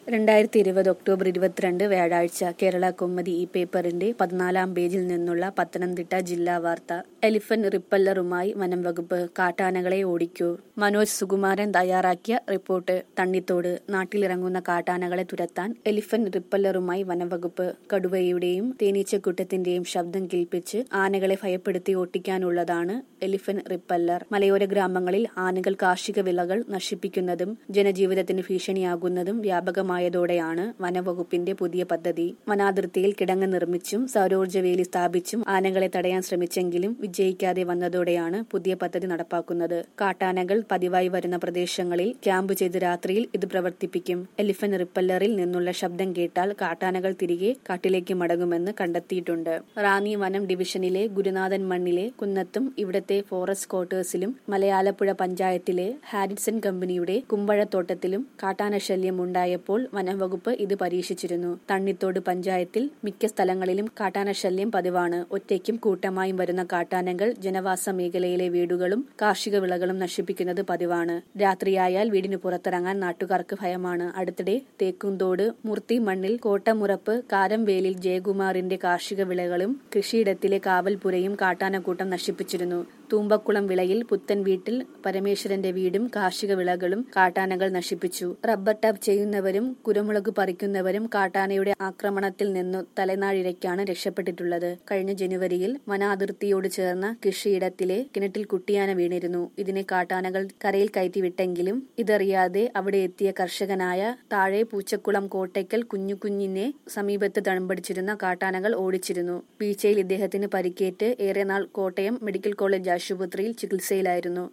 2020 October 22 വ്യാഴാഴ്ച കേരള കൗമുദി ഈ പേപ്പറിന്റെ 14-ാം പേജിൽ നിന്നുള്ള പത്തനംതിട്ട ജില്ലാ വാർത്ത. എലിഫന്റ് റിപ്പല്ലറുമായി വനം വകുപ്പ്, കാട്ടാനകളെ ഓടിക്കൂ. മനോജ് സുകുമാരൻ തയ്യാറാക്കിയ റിപ്പോർട്ട്. തണ്ണിത്തോട്. നാട്ടിലിറങ്ങുന്ന കാട്ടാനകളെ തുരത്താൻ എലിഫന്റ് റിപ്പല്ലറുമായി വനം വകുപ്പ്. കടുവയുടെയും തേനീച്ചക്കൂട്ടത്തിന്റെയും ശബ്ദം കേൾപ്പിച്ച് ആനകളെ ഭയപ്പെടുത്തി ഓട്ടിക്കാനുള്ളതാണ് എലിഫന്റ് റിപ്പല്ലർ. മലയോര ഗ്രാമങ്ങളിൽ ആനകൾ കാർഷിക വിളകൾ നശിപ്പിക്കുന്നതും ജനജീവിതത്തിന് ഭീഷണിയാകുന്നതും വ്യാപകമായതോടെയാണ് വനംവകുപ്പിന്റെ പുതിയ പദ്ധതി. വനാതിർത്തിയിൽ കിടങ്ങ് നിർമ്മിച്ചും സൗരോർജ്ജ വേലി സ്ഥാപിച്ചും ആനകളെ തടയാൻ ശ്രമിച്ചെങ്കിലും വിജയിക്കാതെ വന്നതോടെയാണ് പുതിയ പദ്ധതി നടപ്പാക്കുന്നത്. കാട്ടാനകൾ പതിവായി വരുന്ന പ്രദേശങ്ങളിൽ ക്യാമ്പ് ചെയ്ത് രാത്രിയിൽ ഇത് പ്രവർത്തിപ്പിക്കും. എലിഫന്റ് റിപ്പല്ലറിൽ നിന്നുള്ള ശബ്ദം കേട്ടാൽ കാട്ടാനകൾ തിരികെ കാട്ടിലേക്ക് മടങ്ങുമെന്ന് കണ്ടെത്തിയിട്ടുണ്ട്. റാന്നി വനം ഡിവിഷനിലെ ഗുരുനാഥൻ മണ്ണിലെ കുന്നത്തും ഇവിടത്തെ ഫോറസ്റ്റ് ക്വാർട്ടേഴ്സിലും മലയാലപ്പുഴ പഞ്ചായത്തിലെ ഹാരിസൺ കമ്പനിയുടെ കുമ്പഴത്തോട്ടത്തിലും കാട്ടാനശല്യം ഉണ്ടായപ്പോൾ വനംവകുപ്പ് ഇത് പരീക്ഷിച്ചിരുന്നു. തണ്ണിത്തോട് പഞ്ചായത്തിൽ മിക്ക സ്ഥലങ്ങളിലും കാട്ടാനശല്യം പതിവാണ്. ഒറ്റയ്ക്കും കൂട്ടമായും വരുന്ന കാട്ടാനകൾ ജനവാസ മേഖലയിലെ വീടുകളും കാർഷിക വിളകളും നശിപ്പിക്കുന്നത് പതിവാണ്. രാത്രിയായാൽ വീടിന് പുറത്തിറങ്ങാൻ നാട്ടുകാർക്ക് ഭയമാണ്. അടുത്തിടെ തേക്കുംതോട് മൂർത്തി മണ്ണിൽ കോട്ടമുറപ്പ് കാരംവേലിൽ ജയകുമാറിന്റെ കാർഷിക വിളകളും കൃഷിയിടത്തിലെ കാവൽപ്പുരയും കാട്ടാനക്കൂട്ടം നശിപ്പിച്ചിരുന്നു. തൂമ്പക്കുളം വിളയിൽ പുത്തൻ വീട്ടിൽ പരമേശ്വരന്റെ വീടും കാർഷിക വിളകളും കാട്ടാനകൾ നശിപ്പിച്ചു. റബ്ബർ ടാപ്പ് ചെയ്യുന്നവരും കുരുമുളക് പറിക്കുന്നവരും കാട്ടാനയുടെ ആക്രമണത്തിൽ നിന്നു തലനാഴിഴയ്ക്കാണ് രക്ഷപ്പെട്ടിട്ടുള്ളത്. കഴിഞ്ഞ ജനുവരിയിൽ വനാതിർത്തിയോട് ചേർന്ന കൃഷിയിടത്തിലെ കിണറ്റിൽ കുട്ടിയാന വീണിരുന്നു. ഇതിനെ കാട്ടാനകൾ കരയിൽ കയറ്റിവിട്ടെങ്കിലും ഇതറിയാതെ അവിടെ എത്തിയ കർഷകനായ താഴെ പൂച്ചക്കുളം കോട്ടയ്ക്കൽ കുഞ്ഞിനെ സമീപത്ത് തഴമ്പടിച്ചിരുന്ന കാട്ടാനകൾ ഓടിച്ചിരുന്നു. വീഴ്ചയിൽ ഇദ്ദേഹത്തിന് പരിക്കേറ്റ് ഏറെ നാൾ കോട്ടയം മെഡിക്കൽ കോളേജ് ആശുപത്രിയിൽ ചികിത്സയിലായിരുന്നു.